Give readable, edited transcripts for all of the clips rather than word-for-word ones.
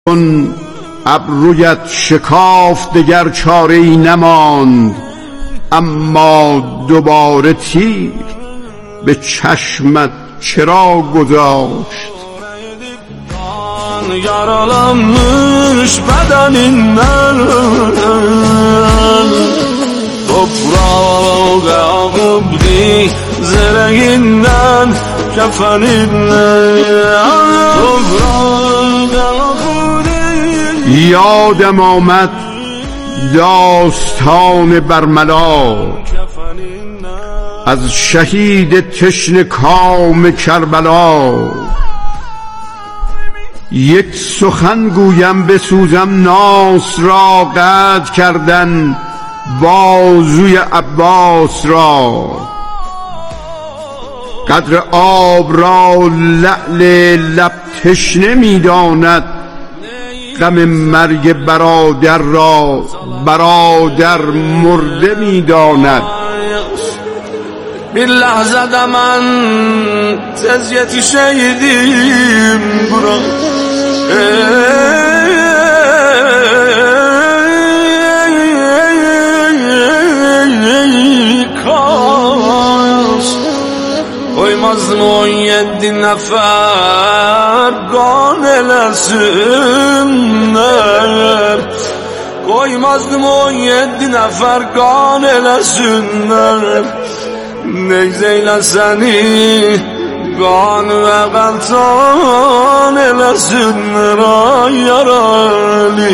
چون ابرویت شکافت دگر چاره ای نماند، اما دوباره تیر به چشمت چرا گذاشت؟ Yaralanmış bedeninden Toprağa ağıbdi zeleğinden Kefeninden Toprağa ağıbdi یادم آمد داستان برملا از شهید تشنه کام کربلا. یک سخن گویم بسوزم ناس را، قطع کردن بازوی عباس را. قدر آب را لعل لب تشنه می‌داند، غم مرگ برادر را برادر مرده می‌داند. Bir lahzada mən tez yetişeydim bura Kaş koymazdım 17 nefer qan eləsinlər Koymazdım 17 nefer qan eləsinlər Negzeyle seni kan ve kaltan elesinler ay yaralı.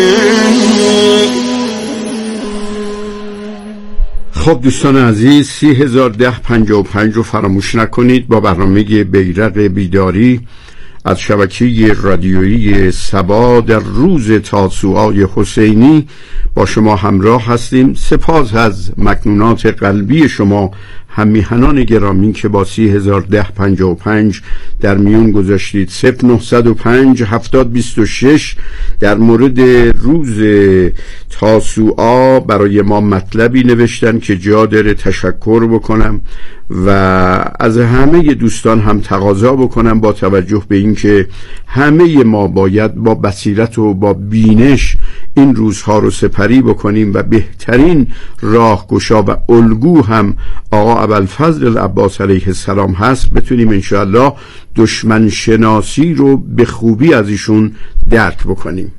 خب دوستان عزیز، 301055 رو فراموش نکنید. با برنامه بیرق بیداری از شبکه رادیویی سبا در روز تاسوعای حسینی با شما همراه هستیم. سپاس از مکنونات قلبی شما هممیهنان گرامی که با 301055 در میون گذاشتید. 0905 7026 در مورد روز تاسوعا برای ما مطلبی نوشتن که جا داره تشکر بکنم و از همه دوستان هم تقاضا بکنم با توجه به اینکه همه ما باید با بصیرت و با بینش این روزها رو سپری بکنیم و بهترین راهگشا و الگو هم آقا ابوالفضل العباس علیه السلام هست، بتونیم انشاءالله دشمن شناسی رو به خوبی از ایشون درک بکنیم.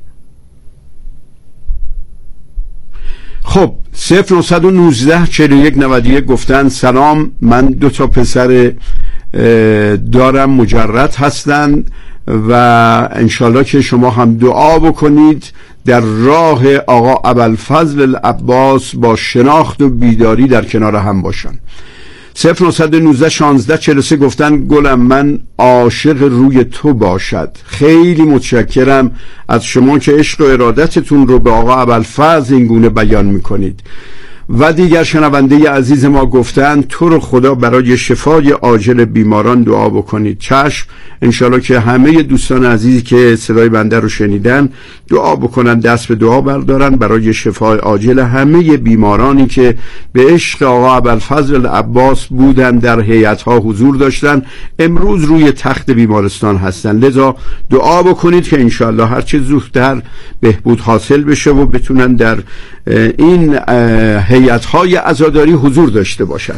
خب 0919 41 91 گفتن سلام، من 2 پسر دارم مجرد هستند و انشالله که شما هم دعا بکنید در راه آقا ابوالفضل العباس با شناخت و بیداری در کنار هم باشن. 0919 16 43 گفتن گلم من عاشق روی تو باشد. خیلی متشکرم از شما که عشق و ارادتتون رو به آقا ابوالفضل این گونه بیان میکنید. و دیگر شنونده عزیز ما گفتن تو رو خدا برای شفای عاجل بیماران دعا بکنید. چشم، انشالله که همه دوستان عزیزی که صدای بنده رو شنیدن دعا بکنن، دست به دعا بردارن برای شفای عاجل همه بیمارانی که به عشق آقا ابوالفضل العباس بودن، در هیئت‌ها حضور داشتن، امروز روی تخت بیمارستان هستن. لذا دعا بکنید که انشالله هرچه زودتر بهبود حاصل بشه و بتونن در این هیئت‌های عزاداری حضور داشته باشند.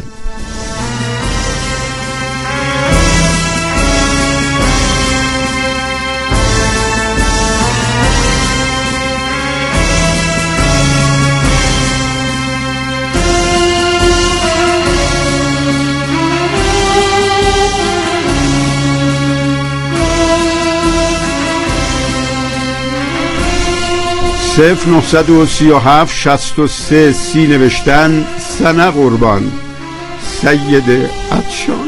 صفر 937 63 30 نوشتن سنه قربان سید عطشان.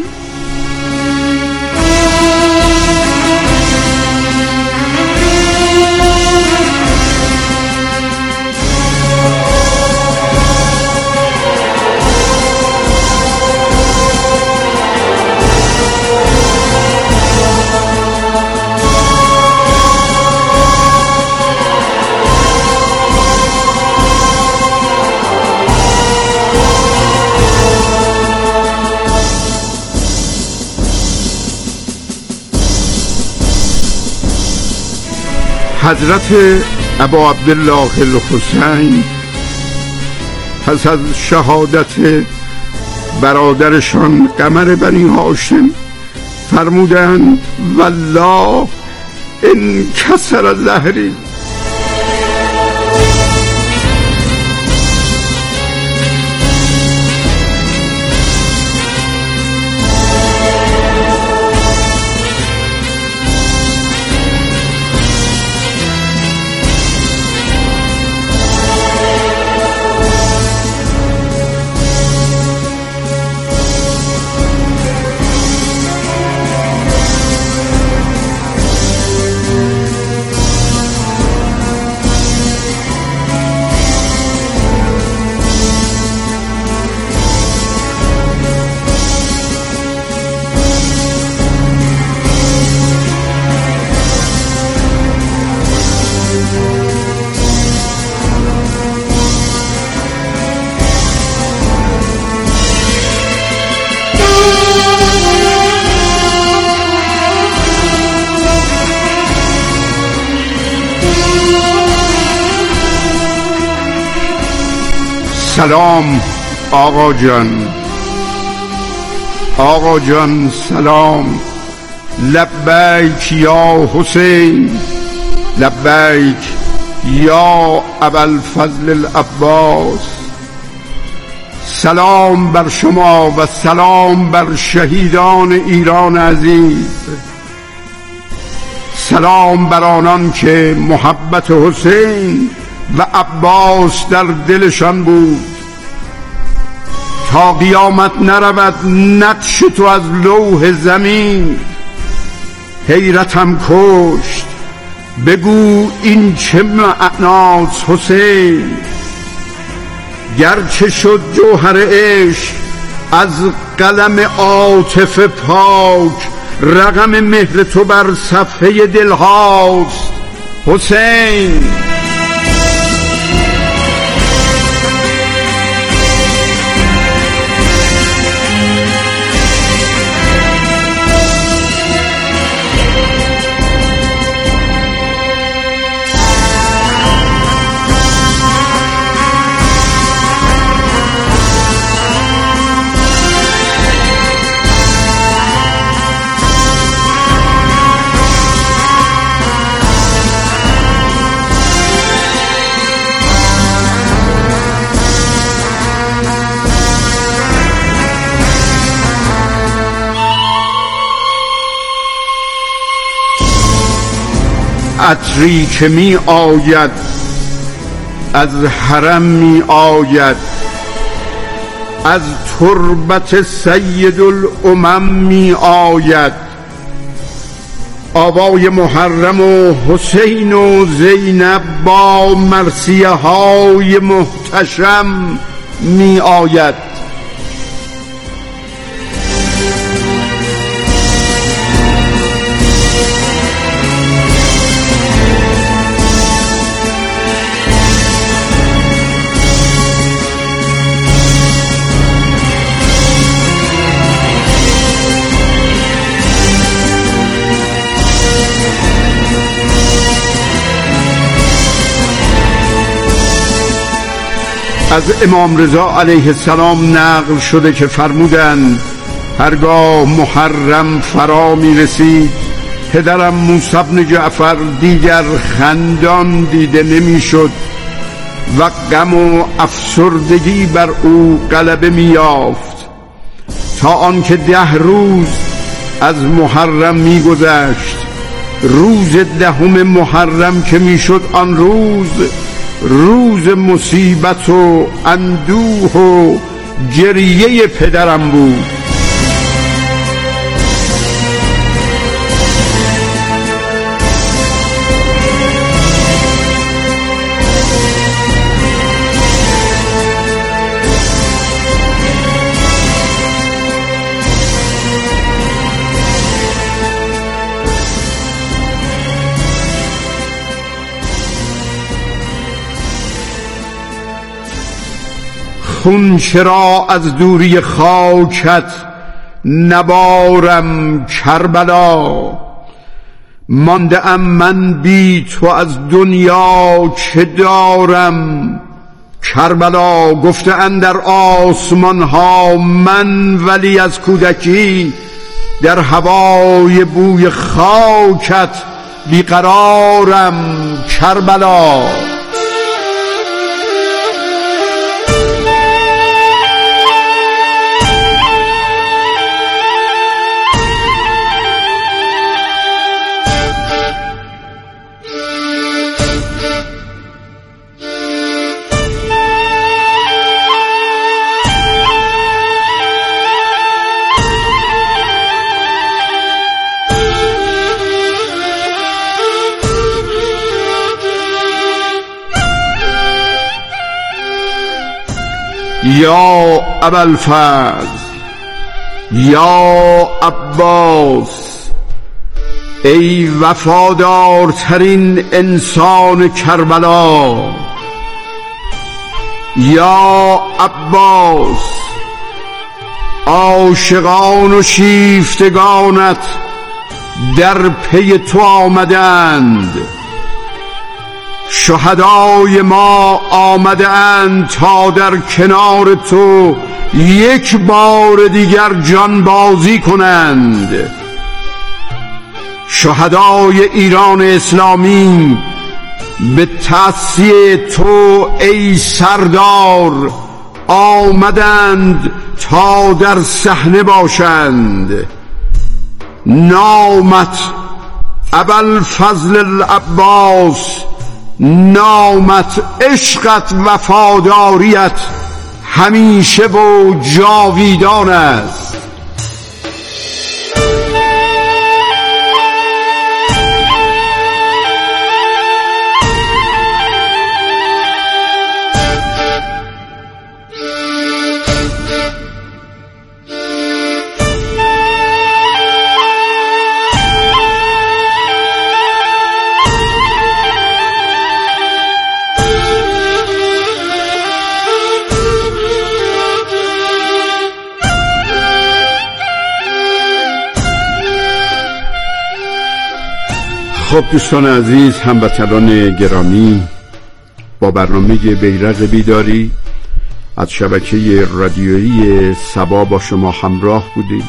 حضرت ابا عبدالله الحسین پس از شهادت برادرشان قمر بنی هاشم فرمودند والله ان کسر ظهری. سلام آقا جان، آقا جان سلام. لبیک یا حسین، لبیک یا ابوالفضل العباس. سلام بر شما و سلام بر شهیدان ایران عزیز. سلام بر آنان که محبت حسین و عباس در دلشان بود. تا قیامت نرود نقش تو از لوح زمین. حیرتم کشت بگو این چه معناست حسین. گرچه شد جوهر عشق از قلم عاطف پاک، رقم مهر تو بر صفحه دلهاست حسین. عطری که می آید از حرم می آید، از تربت سید الامم می آید. آوای محرم و حسین و زینب با مرثیه های محتشم می آید. از امام رضا علیه السلام نقل شده که فرمودند هرگاه محرم فرا می رسید پدرم موسی بن جعفر دیگر خندان دیده نمی شد و غم و افسردگی بر او غلبه می یافت، تا آنکه 10 روز از محرم می گذشت. روز 10 محرم که می شد آن روز مصیبت و اندوه و گریه پدرم بود. خون چرا از دوری خاکت نبارم کربلا، مانده ام من بی تو از دنیا چه دارم. کربلا گفته اندر آسمان ها من، ولی از کودکی در هوای بوی خاکت بیقرارم. کربلا یا ابوالفضل، یا عباس، ای وفادارترین انسان کربلا. یا عباس، عاشقان و شیفتگانت در پی تو آمدند. شهدای ما آمده اند تا در کنار تو یک بار دیگر جانبازی کنند. شهدای ایران اسلامی به تعصیه تو ای سردار آمدند تا در صحنه باشند. نامت ابوالفضل العباس، نامت، عشقت، وفاداریت همیشه و جاویدان است. خب دوستان عزیز، هموطنان گرامی، با برنامه بیرق بیداری از شبکه رادیویی سبا با شما همراه بودیم.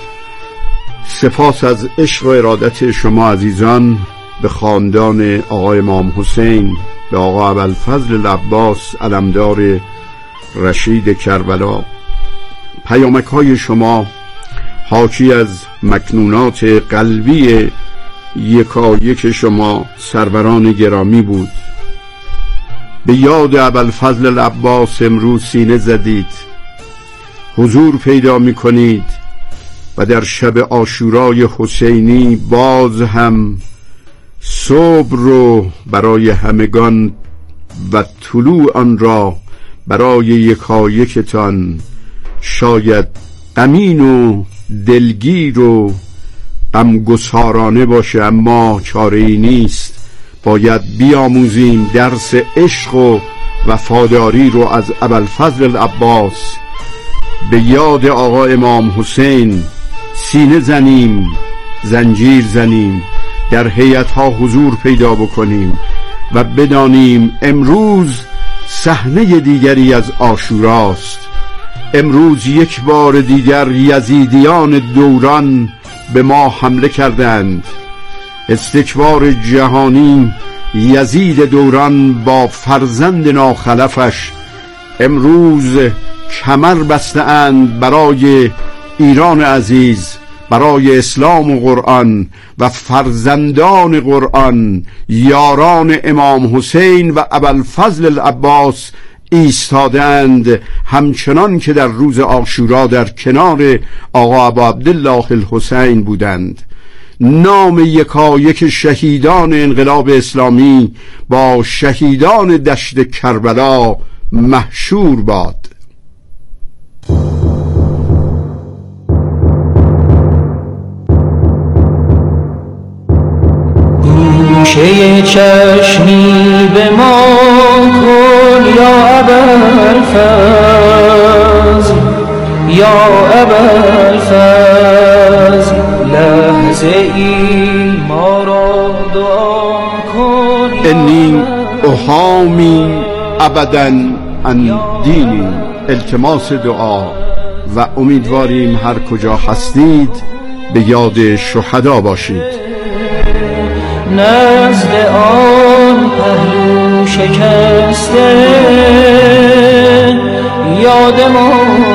سپاس از عشق و ارادت شما عزیزان به خاندان آقای امام حسین، به آقا ابوالفضل العباس علمدار رشید کربلا. پیامک های شما حاکی از مکنونات قلبی یکایک شما سروران گرامی بود. به یاد ابوالفضل العباس امروز سینه زدید، حضور پیدا می کنید و در شب عاشورای حسینی باز هم صبح رو برای همگان و طلوع آن را برای یکایکتان شاید غمین و دلگیر و غمگسارانه باشه، اما چاره‌ای نیست. باید بیاموزیم درس عشق و وفاداری رو از ابوالفضل العباس. به یاد آقا امام حسین سینه زنیم، زنجیر زنیم، در هیئت‌ها حضور پیدا بکنیم و بدانیم امروز صحنه دیگری از عاشوراست. امروز یک بار دیگر یزیدیان دوران به ما حمله کردند. استکبار جهانی، یزید دوران با فرزند ناخلفش امروز کمر بسته‌اند برای ایران عزیز، برای اسلام و قرآن و فرزندان قرآن، یاران امام حسین و ابوالفضل العباس ایستادند، همچنان که در روز عاشورا در کنار آقا ابا عبدالله الحسین بودند. نام یکایک شهیدان انقلاب اسلامی با شهیدان دشت کربلا محشور باد. گوشه چشمی به ما کن یا ابوالفضل، یا ابوالفضل، لحظه روزه ای ما را دعا کن انی احامی ابدا عن دینی. التماس دعا و امیدواریم هر کجا هستید به یاد شهدا باشید. نزد آن پهلو شکسته یاد ما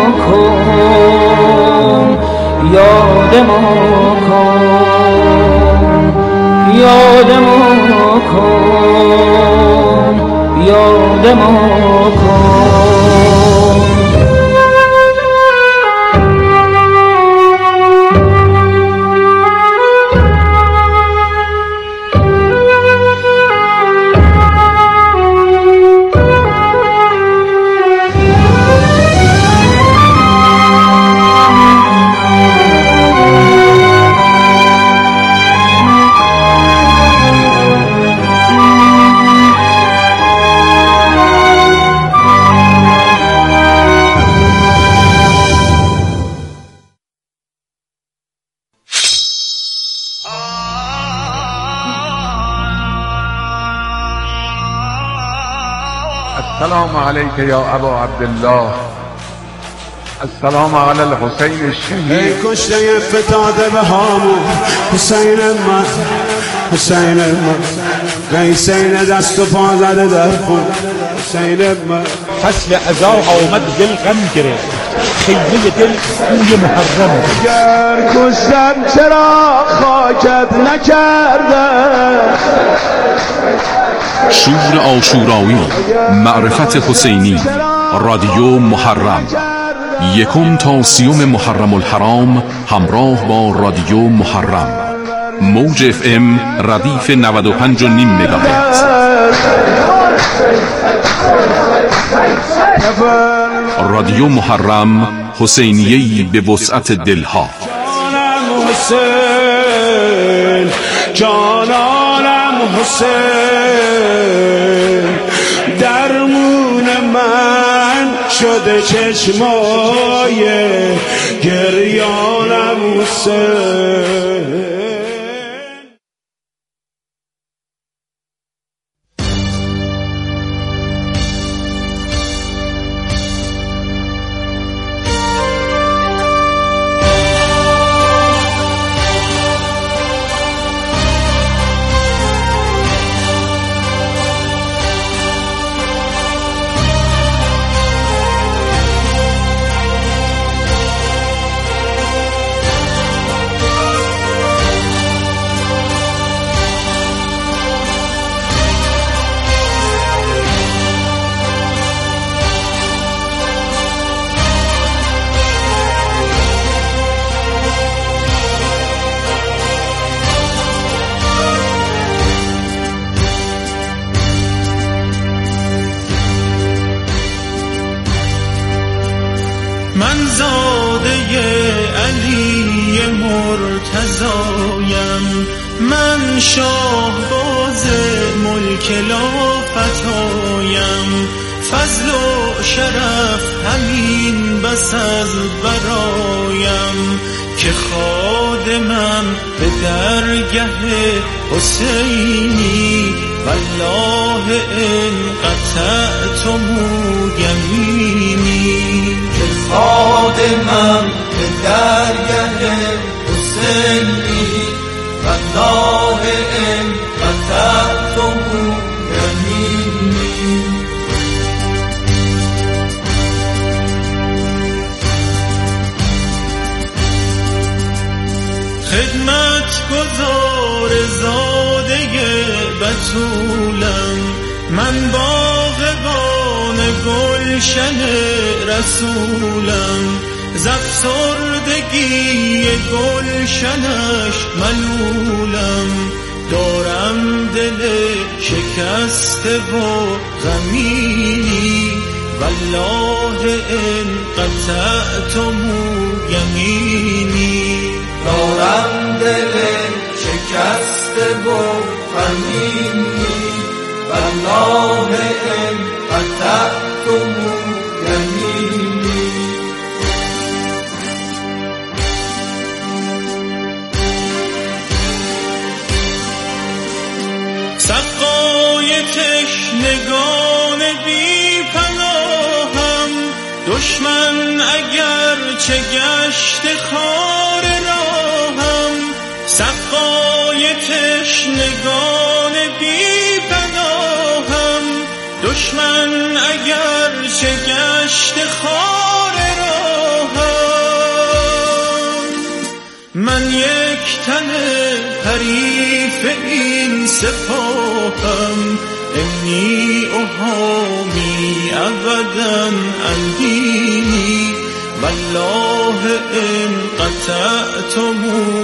کن، یاد ما کن، یاد ما کن، یاد ما کن. السلام علیک یا ابا عبدالله، السلام علی الحسین الشهید. ای کشته فتاده به هامون حسین من، حسین من، حسین دست و پا زده در خون حسین من. فصل عزا آمد دل غم گرفت، خیمه دل کوی محرم. اگر کشتم چرا خاکت نکرده؟ شور عاشورایی، معرفت حسینی، رادیو محرم، 1 تا 30 محرم الحرام همراه با رادیو محرم. موج FM ردیف 95.5 مگاهرتز. رادیو محرم، حسینیه‌ای به وسعت دلها. جانم حسین، جانم حسین، درمون من شده چشمای گریانم حسین. من زاده علی مرتضایم، من شاهباز ملک لافتایم، فضل و شرف همین بس از برایم، که خادمم به درگه حسینی، والله ان قطعتم یمینی. خادمم به درگه حسینی، والله ان قطعتم یمینی. خدمت گزار زاده بتولم، من باغبان گلشن رسولم، ز افسردگی گلشنش ملولم، دارم دل شکسته و غمینی، والله ان قطعتم یمینی. دارم دل شکسته و غمینی، والله ان قطعتم یمینی. دشمن اگر چه گشت خار راهم، سقای تشنگان بی پناهم. دشمن اگر چه گشت خار راهم، من یک تن حریف این سپاهم. انی احامی ابدا اندینی، والله ان قطعتم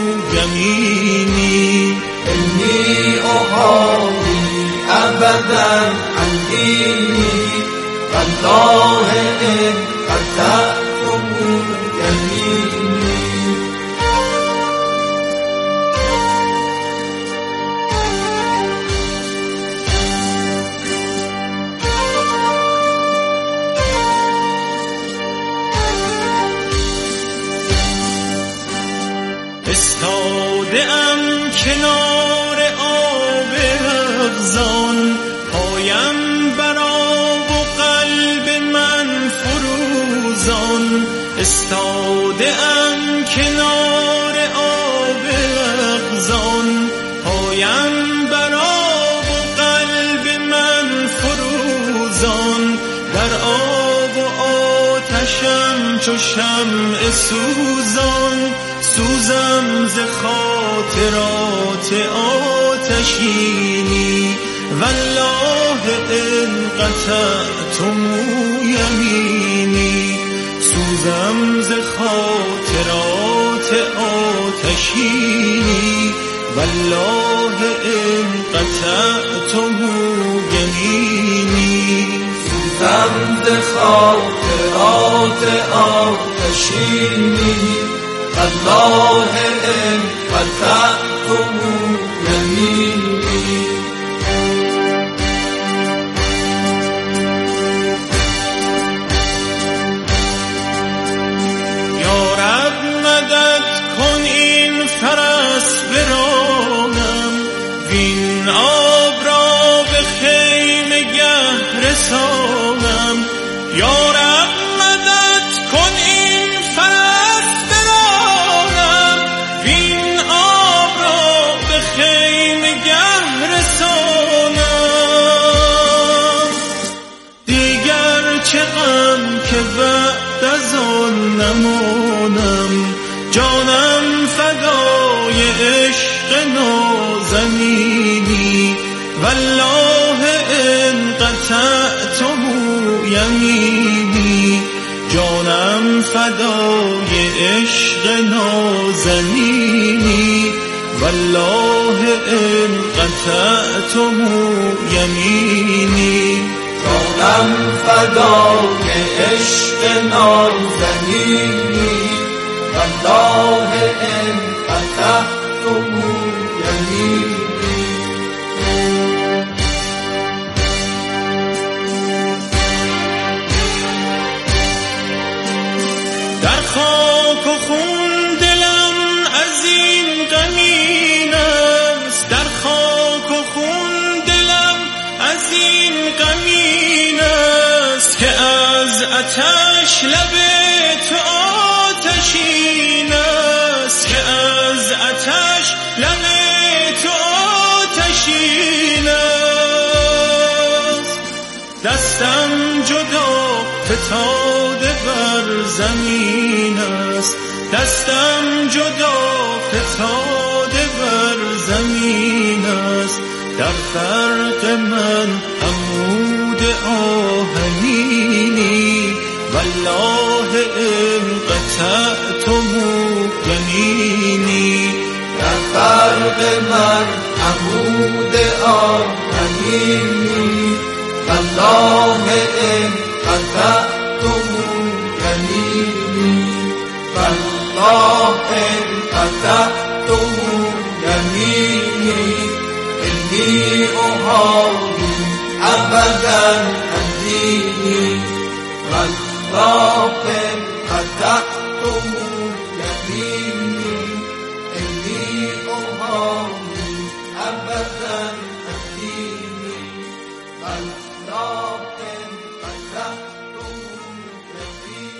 یمینی. انی احامی ابدا اندینی، والله ان قطعتم یمینی. استاده‌ام کنار آب رغزان، پایم بر آب و قلب من فروزان. استاده‌ام کنار آب رغزان، پایم بر آب و قلب من فروزان. در آب و آتشم چو شمع سوزان، سوزم ز خاطرات آتشینی. والله ان قطعتم یمینی، سوزم ز خاطرات آتشینی. والله ان قطعتم یمینی، سوزم ز خاطرات آتشینی. والله ان قطعتم یمینی. یا رب مدد کن این فرس برانم، وین آب را به خیمه گه رسانم. یا رب مدد کن این فرس برانم، وین آب را به خیمه گه رسانم. دیگر چه غم که بعد از آن نمانم، جانم فدای عشق نازنینی. والله ان قطعتم یمینی، جانم فدای عشق نازنینی. والله ان قطعتم یمینی، جانم فدای عشق نازنینی. والله ان قطعتم یمینی. در خاک و خون دلم از این غمین است، در خاک و خون دلم از این غمین است. که از آتش لب تو آتشین است، که از آتش لب تو آتشین است. دستم جدا فتاده بر زمین است، دستم جدا فتاده بر زمین است. در فرق من عمود آهنینی، والله ان قطعتم یمینی. در فرق من عمود آهنینی. والله ان قطعتم یمینی. والله ان قطعتم یمینی. انی احامی ابدا اندینی. والله ان قطعتم یمینی. انی احامی ابدا اندینی. والله ان قطعتم یمینی.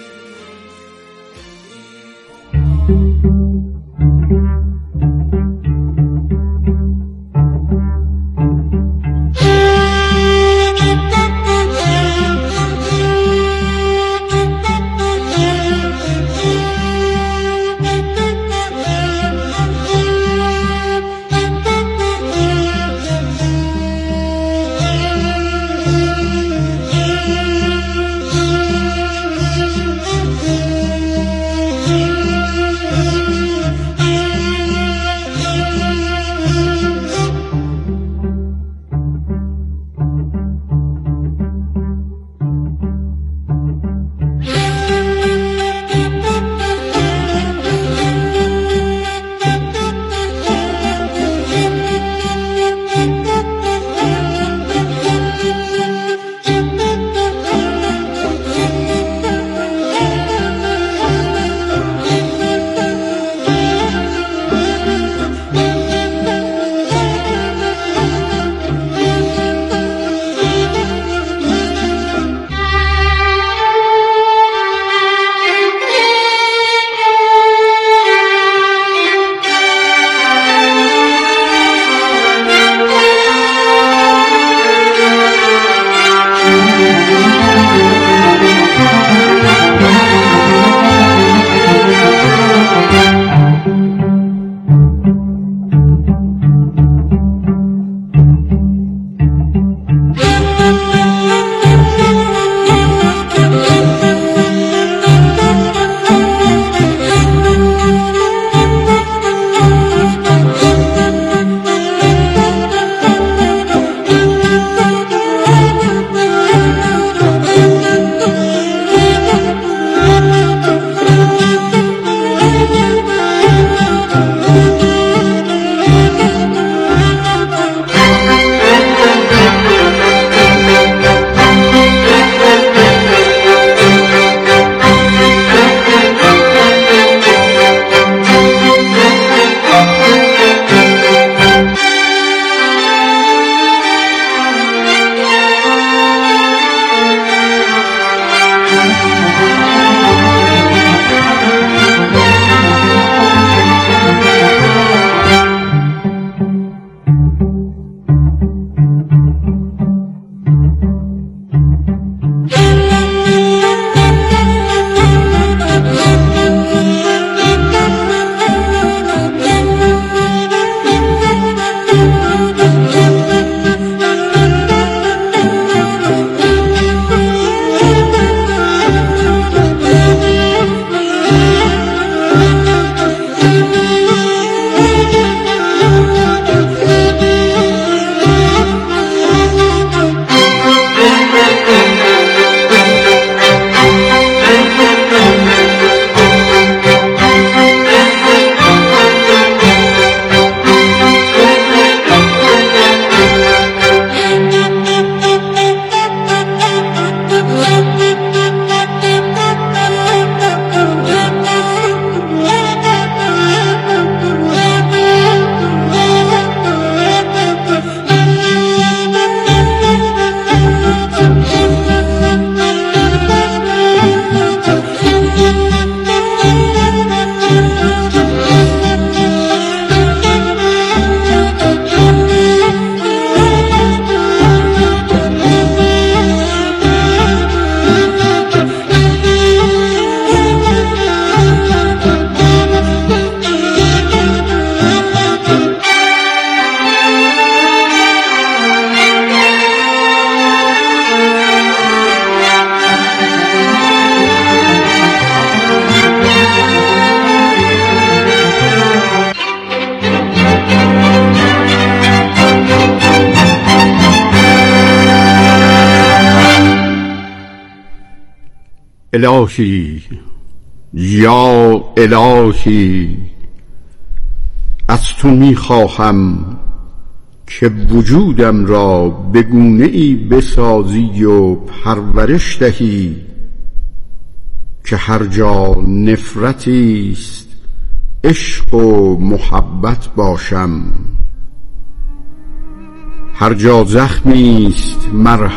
الهی یا الهی از تو میخواهم که وجودم را به گونه‌ای بسازی و پرورش دهی که هر جا نفرتی است عشق و محبت باشم، هر جا زخمی است مرهم